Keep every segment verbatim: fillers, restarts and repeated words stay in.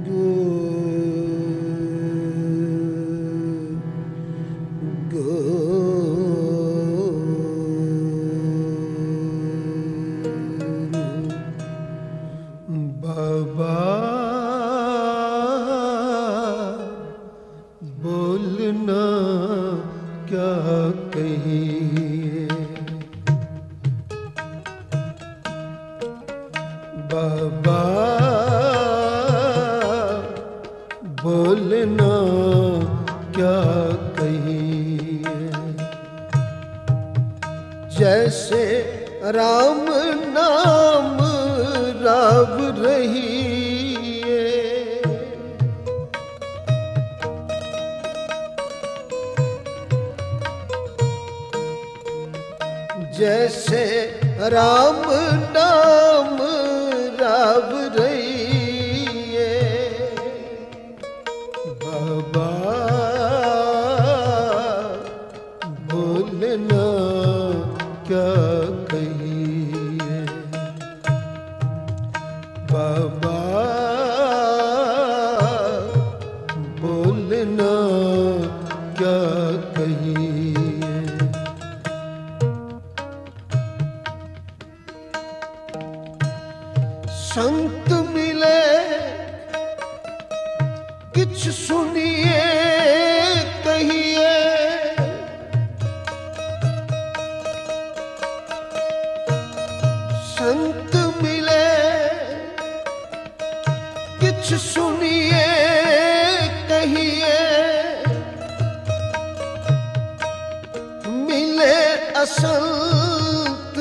बाबा बोलना क्या कहिए, जैसे राम नाम राव रही है, जैसे राम नाम राव रही है। बाबा बोलना क्या कहिए, बाबा बोलना क्या कहिए। संत मिले किछ सुनिए कहिए, संत मिले किछ सुनिए कहिए, मिले असंत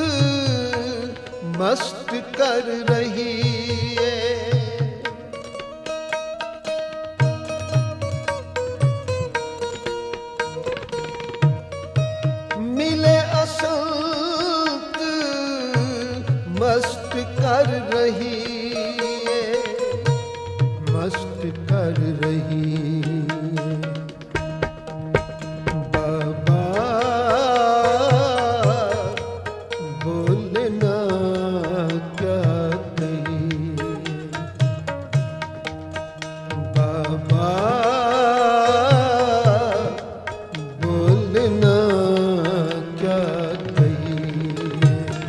मस्त कर रही है। मिले असंत मस्त कर रही है, मस्त कर रही है। बाबा बोलना क्या कहिए, बाबा बोलना क्या कहिए।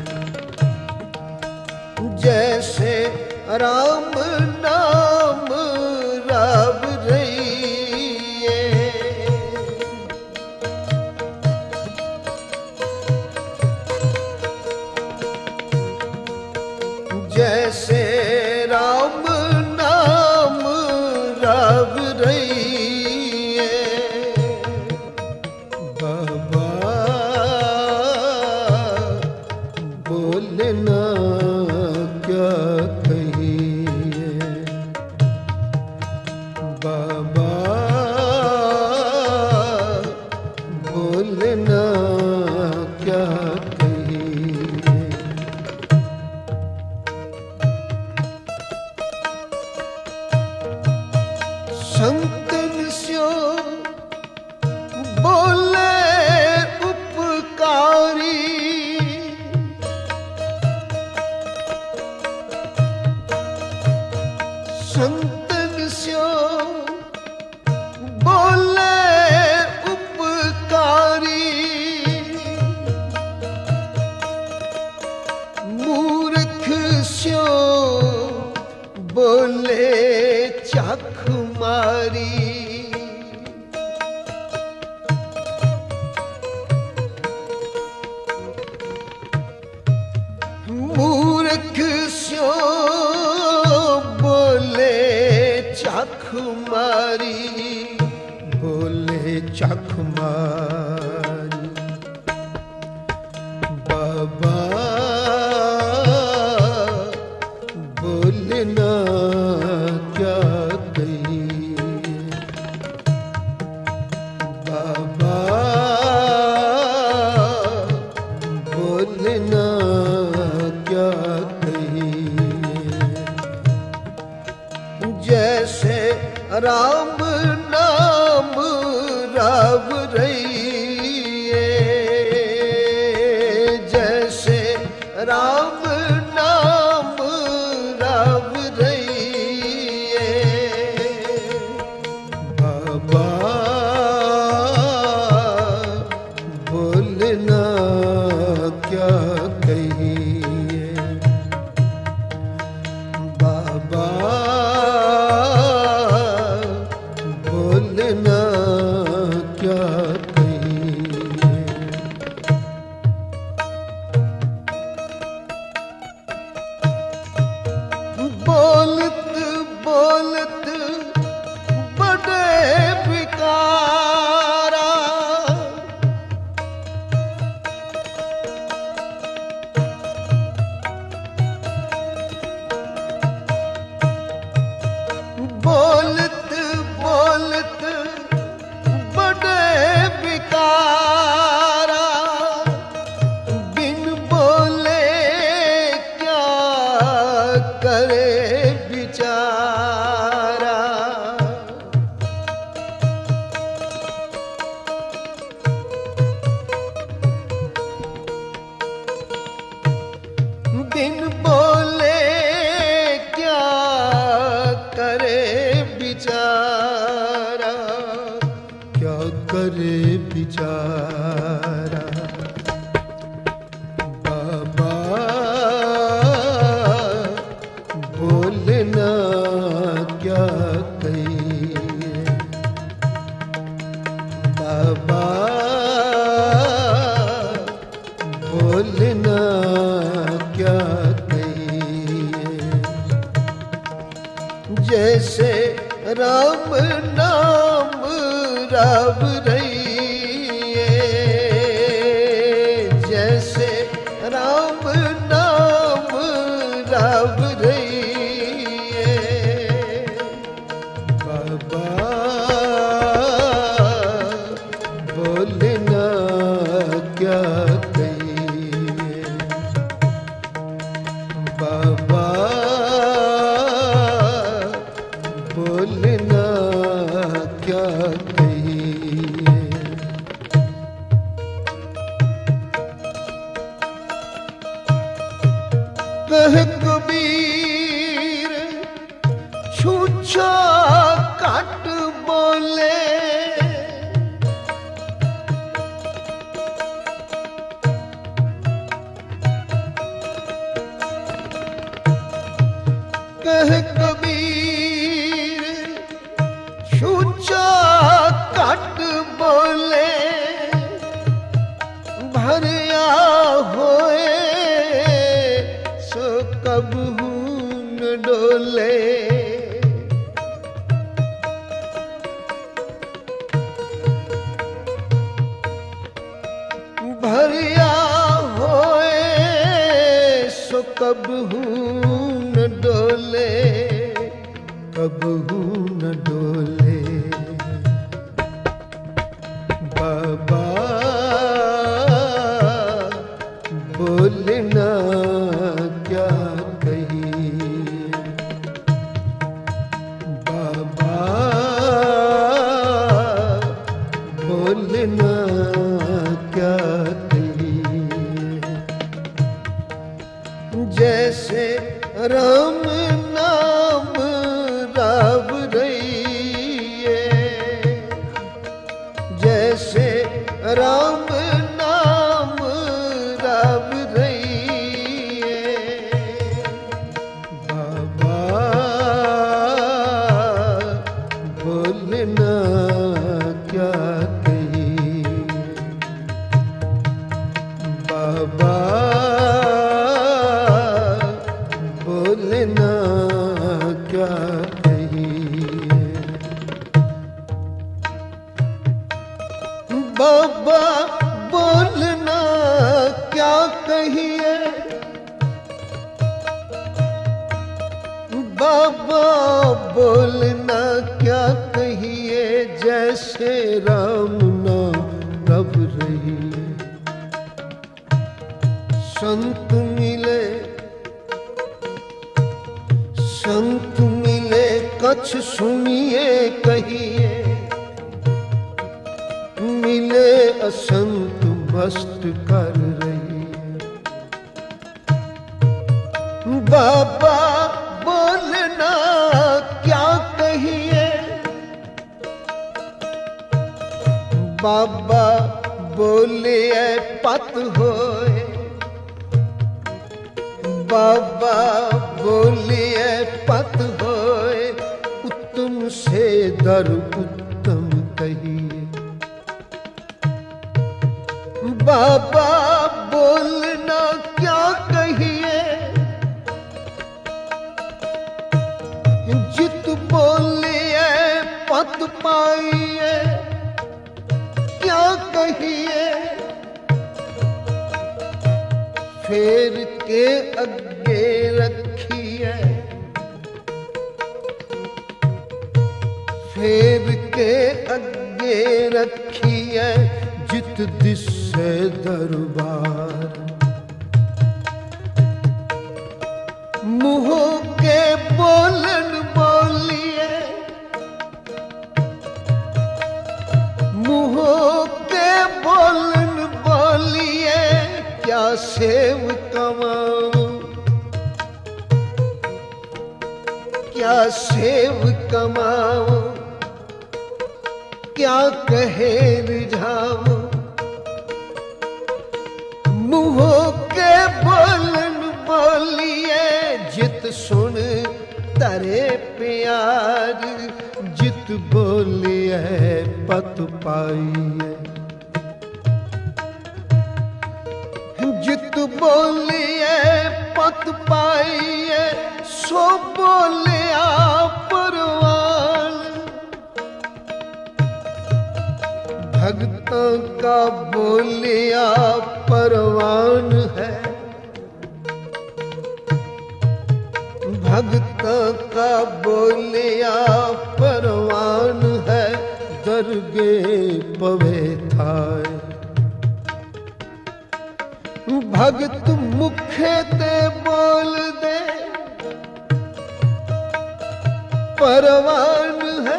जैसे राम नाम राव रही है, जैसे राम नाम राव रही है। बाबा बोलना क्या कहिए, बाबा बोलना क्या कहिए। संतन स्यो बोले उपकारी, संतन स्यो बोले उपकारी, मूर्ख स्यो बोले चख मारी। मूर्ख स्यो बोले चख मारी, बोले चख मारी। बाबा बोलना क्या कहिए, बाबा बोलना क्या कहिए। जैसे राम नाम राव रही है, जैसे राम नाम राव रही है। क्या कहिए। बाबा बोलना क्या कहिए। बोलत बोलत बड़े विकारा, बोलत बोलत बड़े विकारा, बिन बोले क्या करे बिचारा। बिन बोले क्या करे बिचारा, क्या करे बिचारा। बाबा बोलना क्या कहिए। बाबा बोलना क्या कहिए। जैसे राम नाम राव रहिए, जैसे राम नाम राव रहिए। बाबा बोलना क्या कहिए। बाबा बोलना क्या कहिए। कह कबीर छूछा काट बोले, कह कबीर छूछा काट बोले। भरिया होए सो कबहू न डोले। भरिया होए सो कबहू न डोले, कबहू न डोले। बाबा बोलना क्या कहिए। बाबा बोलना क्या कहिए। जैसे राम नाम राव रहिए, जैसे राम नाम राव रहिए। बाबा बोलना क्या कहिए। बाबा बोलना क्या कहिए। बाबा बोलना क्या कहिए। बाबा बोलना क्या कहिए। जैसे राम नाम रब रहिए। संत मिले संत मिले कछ सुनिए कहिए। मिले असंत भस्त कर रही। बाबा बोलना क्या कहिए। बाबा बोले पत होए बाबा बोलिए पत होए, उत्तम से दर उत्तम कहिए। बाबा बोलना क्या कहिए, जित बोलिए पत पाइए, क्या कहिए। फेर के अगे रखिए, फेर के अगे रखिए, जित दिसे दरबार। मुँह के बोलन बोलिए, मुँह के बोलन बोलिए, क्या सेव कमाऊं, क्या सेव कमाऊं, क्या कहे रिझाऊं। मुँह के बोलन बोलिए, जित सुन तरे प्यार, जित बोलिए पत पाइए। जित बोलिए पत पाइए, सो बोलिया परवान। भक्तों का बोलिया परवान है, भक्तों का बोलिया परवान है। दरगे पवे थाए, भगत मुखे ते बोल दे परवान है।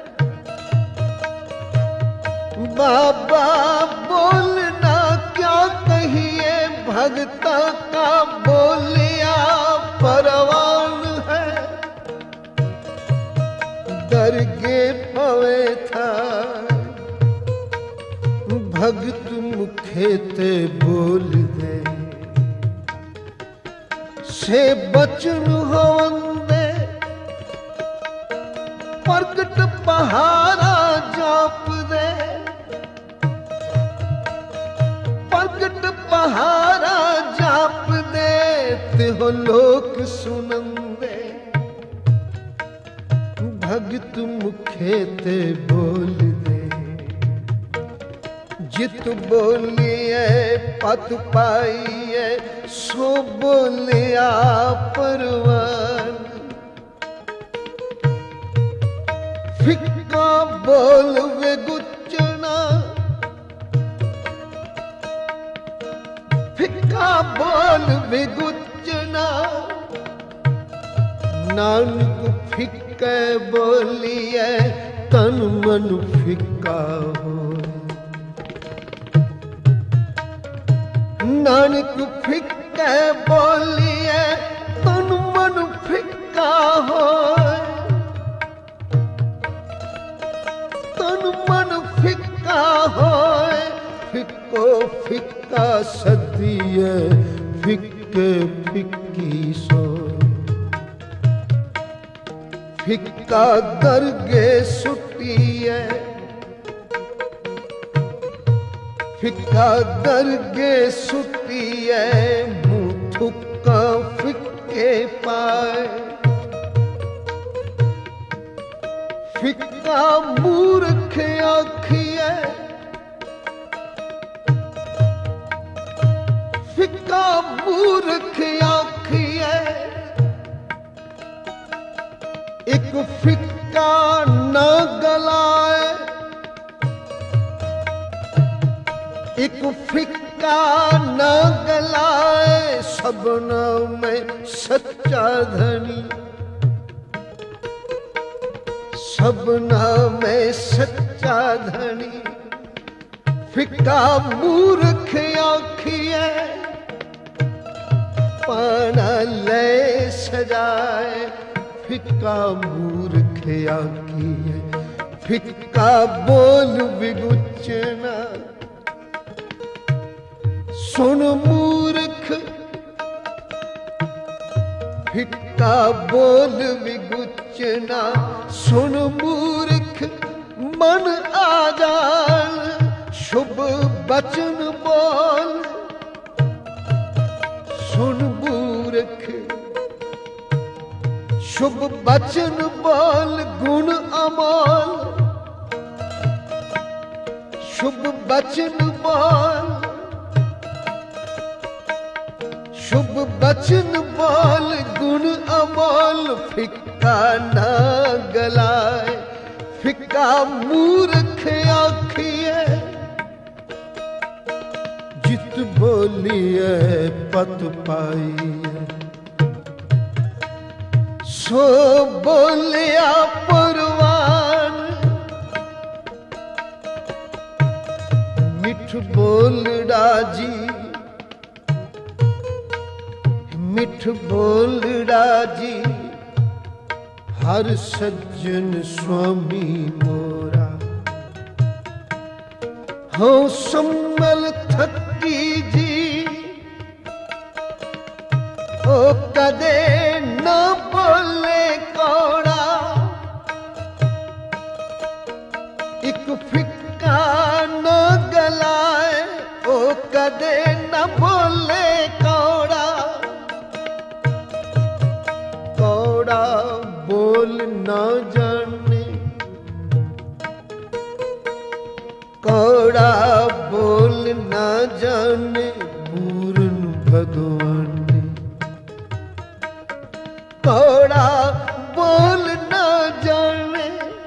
बाबा बोलना क्या कहिए, भगता का बोलिया परवान है। दरगे पवे था, भगत मुखे ते बोल दे। से बचन होंदे, प्रगट पहारा जाप दे। प्रगट पहारा जाप दे, तिहो लोक सुनंदे। भगत मुखे ते बोल दे, जित बोलिए पत पाइए, सो बोलिया परवान। फिक्का बोल वे गुचना, फिक्का बोल वे गुचना। नानक फिक्के बोलिए, तन मन फिक्का हो। नानक फिक्के बोलिए, तन मन फिक्का हो। तन मन फिक्का हो, फिक्को फिक्का सदिए, फिक्के फिक्की सो। फिक्का दरगे सुटिए, फिक्का दरगे सुटिए। मुँह थुक्का फिक्के पाए, फिक्का मूर्ख आखिए। फिक्का मूर्ख आखिए, एक फिक्का न गलाए। एक फिक्का न गलाए, सबना में सच्चा धनी। सबना में सच्चा धनी, फिक्का मूर्ख आखिए। पाना ले सजाए, फिक्का मूर्ख आखिए। फिक्का बोल विगुचना, सुन मूर्ख ਫਿੱਕਾ ਬੋਲ ਵਿਗੁਚਨਾ ਸੁਣ ਮੂਰਖ ਮਨ ਆ ਜਾਣ ਸ਼ੁਭ ਬਚਨ ਬੋਲ ਸੁਣ ਮੂਰਖ ਸ਼ੁਭ ਬਚਨ ਬੋਲ ਗੁਣ ਅਮੋਲ ਸ਼ੁਭ ਬਚਨ ਬੋਲ ਸ਼ੁਭ ਬਚਨ ਬੋਲ ਗੁਣ ਅਮੋਲ ਫਿੱਕਾ ਨਾ ਗਲਾਏ ਫਿੱਕਾ ਮੂਰਖ ਆਖੀਏ ਜਿਤ ਬੋਲੀਏ ਪਤ ਪਾਈਏ ਸੋ ਬੋਲਿਆ ਪਰਵਾਨ ਮਿੱਠ ਬੋਲੜਾ ਜੀ ਮਿੱਠ ਬੋਲੜਾ ਜੀ ਹਰ ਸੱਜਣ ਸੁਆਮੀ ਮੋਰਾ ਹੋ ਸੰਭਲ ਥੱਕੀ ਜੀ ਉਹ ਕਦੇ ਨਾ ਬੋਲੇ ਕੌੜਾ ਇੱਕ ਫਿੱਕਾ ਨਾ ਗਲਾਏ ਉਹ ਕਦੇ ਨਾ ਬੋਲੇ ਕੌੜਾ ਕੌੜਾ ਬੋਲ ਨਾ ਜਾਣੇ ਕੌੜਾ ਬੋਲ ਨਾ ਜਾਣੇ ਪੂਰਨ ਭਗਵਾਨ ਕੌੜਾ ਬੋਲ ਨਾ ਜਾਣੇ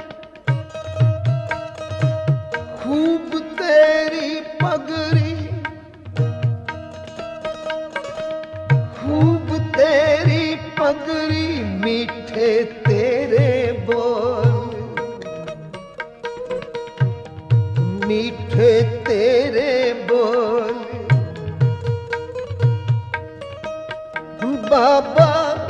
ਖੂਬ ਤੇਰੀ ਪਗਰੀ ਖੂਬ ਤੇਰੀ ਪਗਰੀ ਮੀਠੇ ਤੇਰੇ ਬੋਲ ਮੀਠੇ ਤੇਰੇ ਬੋਲ ਬਾਬਾ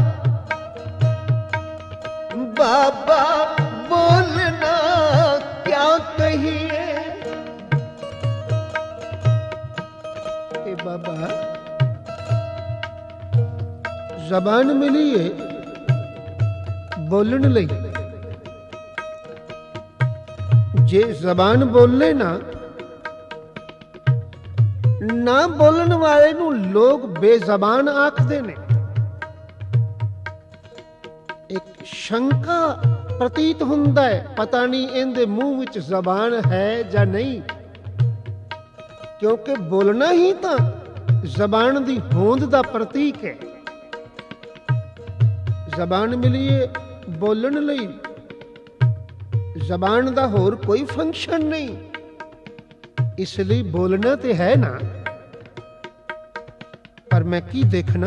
बाबा बोलना क्या कहिए ए बाबा जबान मिली है बोलने लई जे जबान बोले ना ना बोलने वाले नू लोग बेजबान आखदे ने एक शंका प्रतीत ਹੁੰਦਾ ਹੈ ਪਤਾ ਨਹੀਂ ਇਹਦੇ ਮੂੰਹ ਵਿੱਚ ਜ਼ਬਾਨ ਹੈ ਜਾਂ ਨਹੀਂ ਕਿਉਂਕਿ ਬੋਲਣਾ ਹੀ ਤਾਂ ਜ਼ਬਾਨ ਦੀ ਹੋਂਦ ਦਾ ਪ੍ਰਤੀਕ ਹੈ ਜ਼ਬਾਨ ਮਿਲੀ ਹੈ ਬੋਲਣ ਲਈ ਜ਼ਬਾਨ ਦਾ ਹੋਰ ਕੋਈ ਫੰਕਸ਼ਨ ਨਹੀਂ ਇਸ ਲਈ ਬੋਲਣਾ ਤੇ ਹੈ ਨਾ ਪਰ ਮੈਂ ਕੀ ਦੇਖਣਾ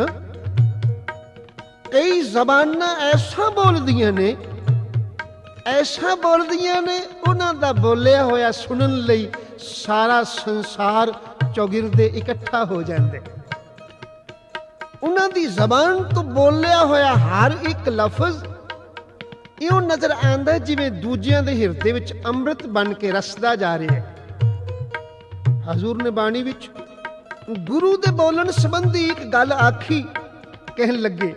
ਕਈ ਜ਼ਬਾਨਾਂ ਐਸਾ ਬੋਲਦੀਆਂ ਨੇ ਐਸਾ ਬੋਲਦੀਆਂ ਨੇ ਉਹਨਾਂ ਦਾ ਬੋਲਿਆ ਹੋਇਆ ਸੁਣਨ ਲਈ ਸਾਰਾ ਸੰਸਾਰ ਚੌਗਿਰਦੇ ਇਕੱਠਾ ਹੋ ਜਾਂਦੇ ਉਹਨਾਂ ਦੀ ਜ਼ਬਾਨ ਤੋਂ ਬੋਲਿਆ ਹੋਇਆ ਹਰ ਇੱਕ ਲਫ਼ਜ਼ ਇਉਂ ਨਜ਼ਰ ਆਉਂਦਾ ਜਿਵੇਂ ਦੂਜਿਆਂ ਦੇ ਹਿਰਦੇ ਵਿੱਚ ਅੰਮ੍ਰਿਤ ਬਣ ਕੇ ਰਸਦਾ ਜਾ ਰਿਹਾ ਹੈ ਹਜ਼ੂਰ ਨੇ ਬਾਣੀ ਵਿੱਚ ਗੁਰੂ ਦੇ ਬੋਲਣ ਸੰਬੰਧੀ ਇੱਕ ਗੱਲ ਆਖੀ ਕਹਿਣ ਲੱਗੇ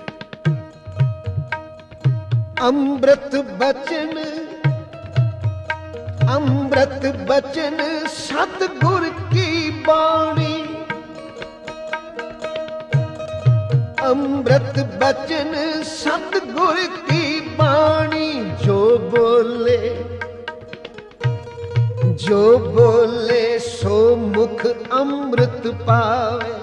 ਅੰਮ੍ਰਿਤ ਬਚਨ ਅੰਮ੍ਰਿਤ ਬਚਨ ਸਤਿਗੁਰ ਕੀ ਬਾਣੀ ਅੰਮ੍ਰਿਤ ਬਚਨ ਸਤਿਗੁਰ ਕੀ ਬਾਣੀ ਜੋ ਬੋਲੇ ਜੋ ਬੋਲੇ ਸੋ ਮੁਖ ਅੰਮ੍ਰਿਤ ਪਾਵੇ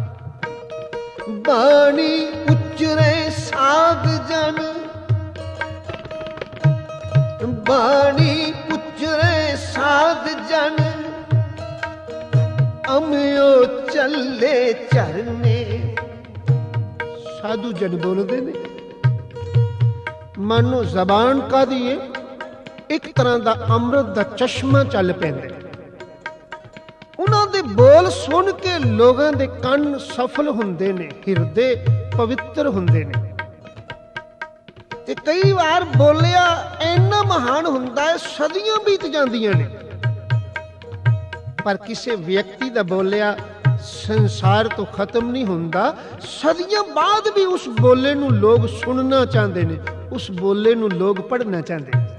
ਬਾਣੀ ਉਚਰੇ ਸਾਧ ਜਨ ਬਾਣੀ ਉਚਰੇ ਸਾਧ ਜਨ ਅਮਿਓ ਚੱਲੇ ਚਰਨੇ ਸਾਧੂ ਜਨ ਬੋਲਦੇ ਨੇ ਮਾਨੋ ਜ਼ਬਾਨ ਕਾਹਦੀ ਏ ਇੱਕ ਤਰ੍ਹਾਂ ਦਾ ਅੰਮ੍ਰਿਤ ਦਾ ਚਸ਼ਮਾ ਚੱਲ ਪੈਂਦਾ ਉਹਨਾਂ ਦੇ ਬੋਲ ਸੁਣ ਕੇ ਲੋਕਾਂ ਦੇ ਕੰਨ ਸਫਲ ਹੁੰਦੇ ਨੇ ਹਿਰਦੇ ਪਵਿੱਤਰ ਹੁੰਦੇ ਨੇ ਤੇ ਕਈ ਵਾਰ ਬੋਲਿਆ ਇੰਨਾ ਮਹਾਨ ਹੁੰਦਾ ਹੈ ਸਦੀਆਂ ਬੀਤ ਜਾਂਦੀਆਂ ਨੇ ਪਰ ਕਿਸੇ ਵਿਅਕਤੀ ਦਾ ਬੋਲਿਆ संसार तो खत्म नहीं हुंदा, सदियां बाद भी उस बोले नूं लोग सुनना चाहते ने, उस बोले नूं लोग पढ़ना चाहते ने।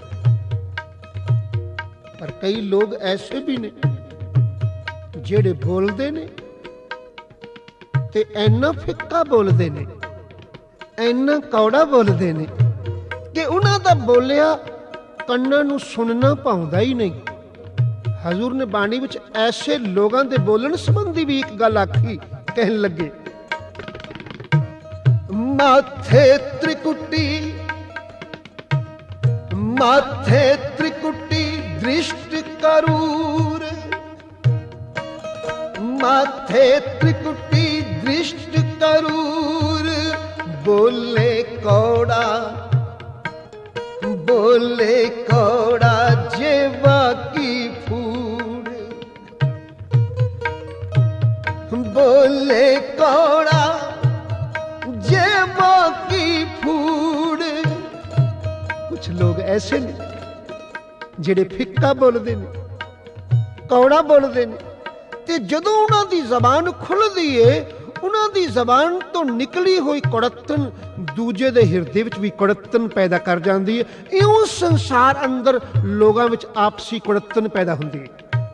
पर कई लोग ऐसे भी ने जेड़े बोलते ने ते ऐना फिक्का बोलते ने, ऐना कौड़ा बोलते ने कि उन्हां दा बोलिया कन्नां नूं सुनना पाउंदा ही नहीं। हजूर ने बाणी विच ऐसे लोगों के बोलन संबंधी भी एक गल आखी, कहन लगे माथे त्रिकुटी माथे त्रिकुटी दृष्ट करूर, माथे त्रिकुटी दृष्ट करूर, बोले कौड़ा बोले कौड़ा जेवा की फूड, बोले कौड़ा जेवा की फूड। कुछ लोग ऐसे ने जेड़े फिक्का बोलते ने, कौड़ा बोलते ने, ते जदों उन्हां दी जबान खुलदी है, उन्हां दी जबान तो निकली हुई कुड़तन दूजे दे हिरदे विच भी कुड़तन पैदा कर जाती है। इउं संसार अंदर लोगां विच आपसी कुड़तन पैदा हुंदी है।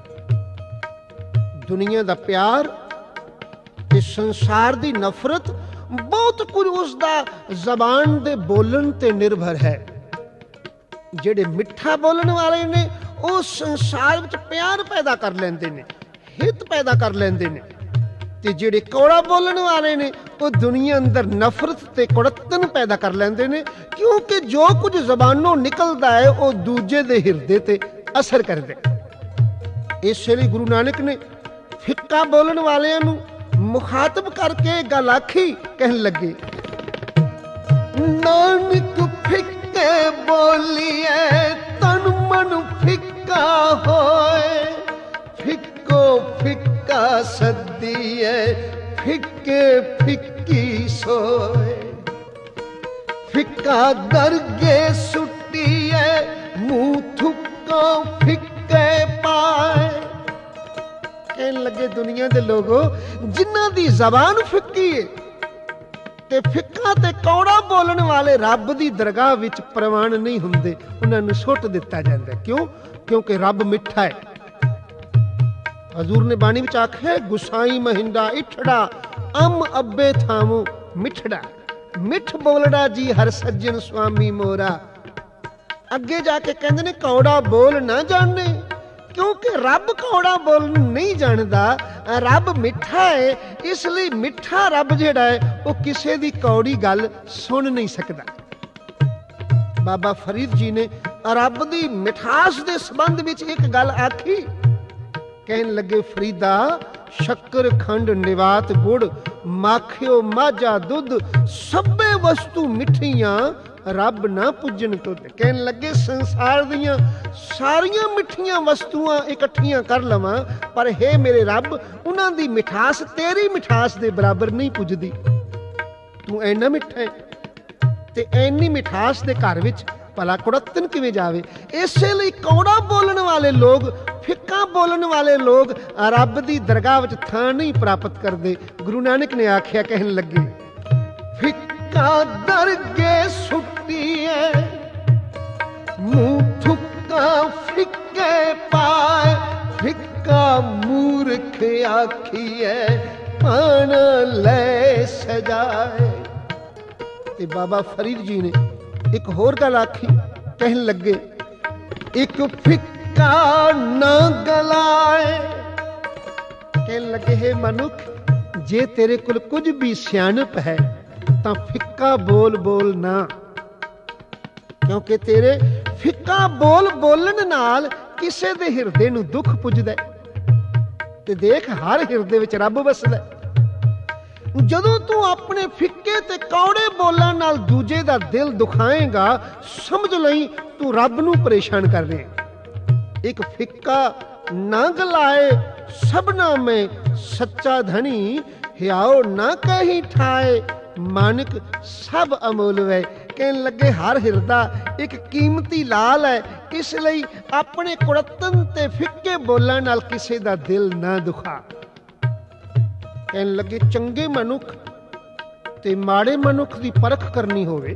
दुनिया दा प्यार ते संसार दी नफरत बहुत कुछ उसदा जबान दे बोलन ते निर्भर है। जेड़े मिठा बोलण वाले ने वो संसार विच प्यार पैदा कर लेंदे ने, हित पैदा कर लेंदे ने, ते जेड़े कौड़ा बोलण वाले ने वो दुनिया अंदर नफरत ते कुड़तन पैदा कर लेंदे ने, क्योंकि जो कुछ जबानों निकलदा है वो दूजे दे हिरदे ते असर करदे। इस लिए गुरु नानक ने फिक्का बोलण वालियां नूं मुखातब करके गल आखी, कहन लगे नानक फिक्के बोलिए तन मन फिक्का होए, फिक्को फिक्का सदिए फिक्के फिक्की सोए, फिक्का दरगे सुटिए मुंह थुक्का फिक्के पाए। कहने लगे दुनिया दे लोगों जिन्हां दी जबान फिक्की है ते फिक्का ते कौड़ा बोलण वाले रब दी दरगाह विच प्रवान नहीं हुंदे, उन्हां नूं सुट दिता जांदा। क्यों? क्योंकि रब मिठा है। हजूर ने बाणी विच आखे गुसाई महिंदा इठड़ा अम अब्बे थामू मिठड़ा, मिठ बोलड़ा जी हर सज्जन स्वामी मोरा। अगे जाके कहंदे ने कौड़ा बोल ना जाने, क्योंकि रब कौड़ा बोल नहीं जानदा, रब मिठा है, इसलिए मिठा रब जिहड़ा है वो किसी दी कौड़ी गल सुन नहीं सकदा। बाबा फरीद जी ने रब दी मिठास दे संबंध विच एक गल आखी, कहन लगे फरीदा शक्कर खंड निवात गुड़ माखियो माझा दुध सभे वस्तु मिठियां रब ना पुजन तुद। कहन लगे संसार दियां सारियां मिठियां वस्तुआं इकट्ठियां कर लवां, पर हे मेरे रब उन्हां दी मिठास तेरी मिठास दे बराबर नहीं पुजदी। तू ऐना मिठा है ते ऐनी मिठास दे घर विच भला कुड़तन किवें जावे। इसे लिए कौड़ा बोलण वाले लोग, फिक्का बोलण वाले लोग रब दी दरगाह विच थां नहीं प्राप्त करदे। गुरु नानक ने आख्या, कहन लगे फिक्का दरगे सुटिए मुंह थुक्का फिक्के पाए, फिक्का मूर्ख आखिए पान ले सजाए। ते बाबा फरीद जी ने एक होर गल आखी, कहन लगे एक फिक्का ना गलाए। कहन लगे हे मनुख जे तेरे कोल कुछ भी सियाणप है तां फिक्का बोल बोल ना, क्योंकि तेरे फिक्का बोल बोलन नाल किसे दे हिरदे नूं दुख पुजदा है। ते देख हर हिरदे विच रब वसदा है। जदों तू अपने फिक्के ते कौड़े बोलण नाल दूजे दा दिल दुखाएगा, समझ लई तू रब नूं परेशान कर रहे। एक फिक्का ना गलाए सबना में सच्चा धनी, हियाओ ना कहीं ठाए मानक सब अमोल है। कहन लगे हर हिरदा एक कीमती लाल है, इसलिए अपने कुड़तन ते फिक्के बोलण नाल किसे दा दिल ना दुखा। कहन लगे चंगे मनुख ते माड़े मनुख की परख करनी होवे,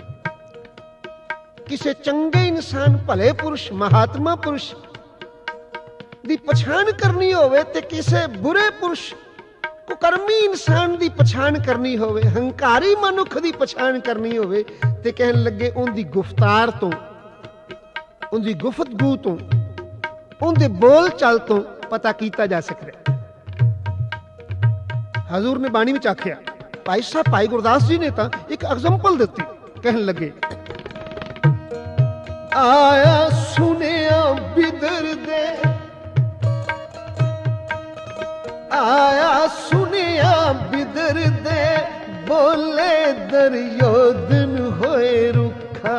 किसी चंगे इंसान भले पुरुष महात्मा पुरुष की पछाण करनी होवे ते किसी बुरे पुरुष कुकर्मी इंसान की पछाण करनी होवे, हंकारी मनुख की पछाण करनी होवे ते कहन लगे उनकी गुफ्तार तो, उनकी गुफ्तगू तो, उनके बोल चाल तो पता किया जा सकता। हजूर ने बाणी में आख्या, भाई साहब भाई गुरदास जी ने तो एक एग्जाम्पल दी, कहन लगे आया सुनिया बिदर दे, आया सुनिया बिदर दे, बोले दुर्योधन होए रुखा।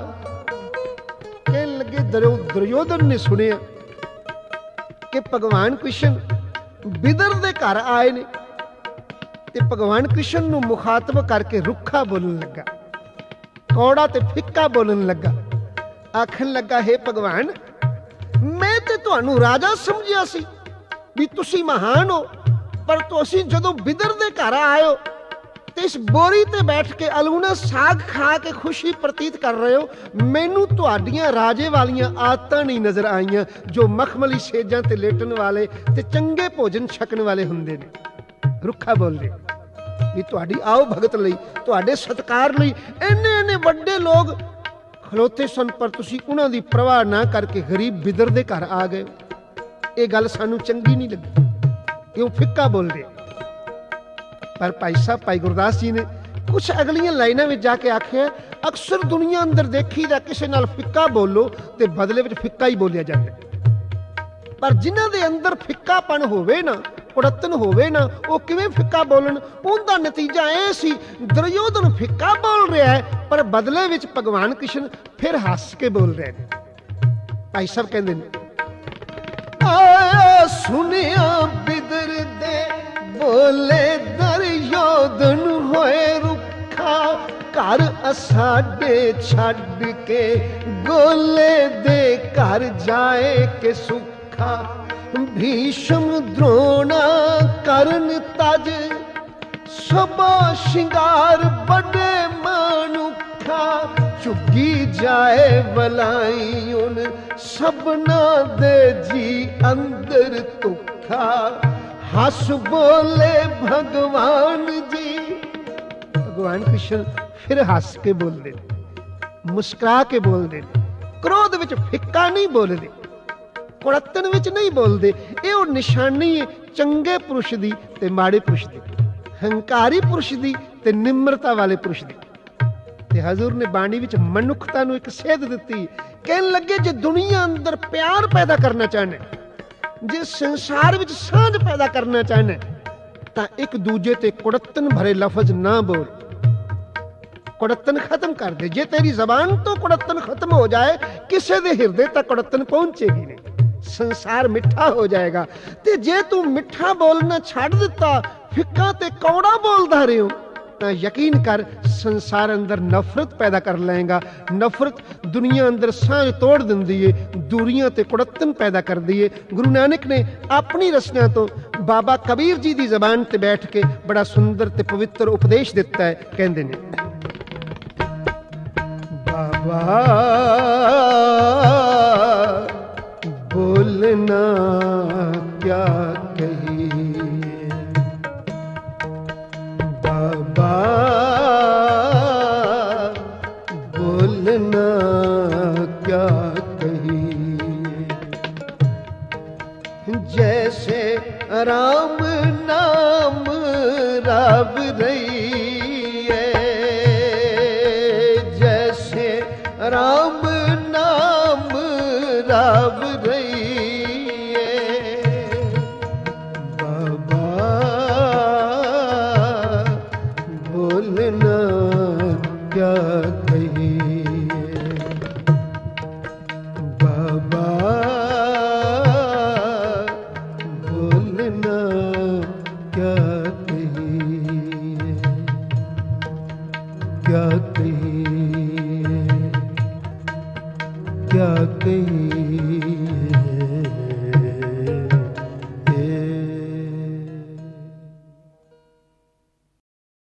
कहन लगे दुर्योधन ने सुनिया कि भगवान कृष्ण बिदर दे घर आए ने ते भगवान कृष्ण नूं मुखातब करके रुखा बोलन लगा, कौड़ा ते फिक्का बोलन लगा। आखन लगा हे भगवान, मैं ते तुहानूं राजा समझिया सी भी तुसी महान हो, पर तुसी जदों बिदर दे घर आए हो ते इस बोरी ते बैठ के अलूना साग खा के खुशी प्रतीत कर रहे हो, मैनू तुहाडियां राजे वालियां आदतां नहीं नजर आईयां जो मखमली सेजां ते लेटन वाले ते चंगे भोजन छकन वाले हुंदे ने। रुखा बोल रहे भी तुहाडी आओ भगत लई, तुहाडे सत्कार लई इन्ने इन्ने वड्डे लोग खलोते सन, पर तुसी उन्हां दी परवाह ना करके गरीब बिदर दे घर आ गए। ये गल सानू चंगी नहीं लगी, क्यों फिक्का बोल रहे। पर भाई साहब भाई गुरदास जी ने कुछ अगलियां लाइनां में जाके आख्या, अक्सर दुनिया अंदर देखी दा किसी नाल फिक्का बोलो ते बदले विच फिक्का ही बोलिया जाता, पर जिन्हां दे अंदर फिक्कापन होवे ना, कुड़तन होवे ना, वो किवें फिक्का बोलन। उनका नतीजा यह सी दुर्योधन फिक्का बोल रहा है, पर बदले विच भगवान कृष्ण फिर हस के बोल रहे हैं। भाई साहब कहंदे ने आया सुनिया बिदर दे, बोले दुर्योधन होए रुखा, घर असाडे छड्ड के गोले दे घर जाए के सुखा। भीष्म द्रोणा करण तज, सबा शिंगार बड़े मानुखा। चुगी जाए वलाई उन सबना दे जी अंदर तुखा। हस बोले भगवान जी, भगवान कृष्ण फिर हस के बोल दे, मुस्कुरा के बोल दे, क्रोध विच फिक्का नहीं बोलते, कुड़तन विच नहीं बोलते। ये वो निशानी है चंगे पुरुष दी ते माड़े पुरुष दी, हंकारी पुरुष दी ते निम्रता वाले पुरुष दी। ते हजूर ने बाणी विच मनुखता नूं एक सेध दित्ती, कहन लगे जे दुनिया अंदर प्यार पैदा करना चाहना, जे संसार विच सांझ पैदा करना चाहना, तां एक दूजे ते कुड़तन भरे लफज ना बोल, कुड़तन खत्म कर दे। जे तेरी जबान तो कुड़तन खत्म हो जाए, किसी दे हिरदे तक कुड़तन पहुंचेगी नहीं, संसार मिठा हो जाएगा। ते जे तू मिठा बोलना छड़ दिता, फिक्का ते कौड़ा बोलदा रहे हो, तां यकीन कर संसार अंदर नफरत पैदा कर लेगा। नफरत दुनिया अंदर सांझ तोड़ दिंदी है, दूरियां ते कुड़तन पैदा कर दी है। गुरु नानक ने अपनी रचना तो बाबा कबीर जी की जबान ते बैठ के बड़ा सुंदर ते पवित्र उपदेश दिता है। कहंदे ने बाबा बोलना क्या कहिए, बाबा बोलना क्या कहिए। जैसे राम नाम राब रही है, जैसे राम नाम राब रही है। बाबा बोलना क्या कहिए, बाबा बोलना क्या कहिए, क्या कहिए, क्या कहिए।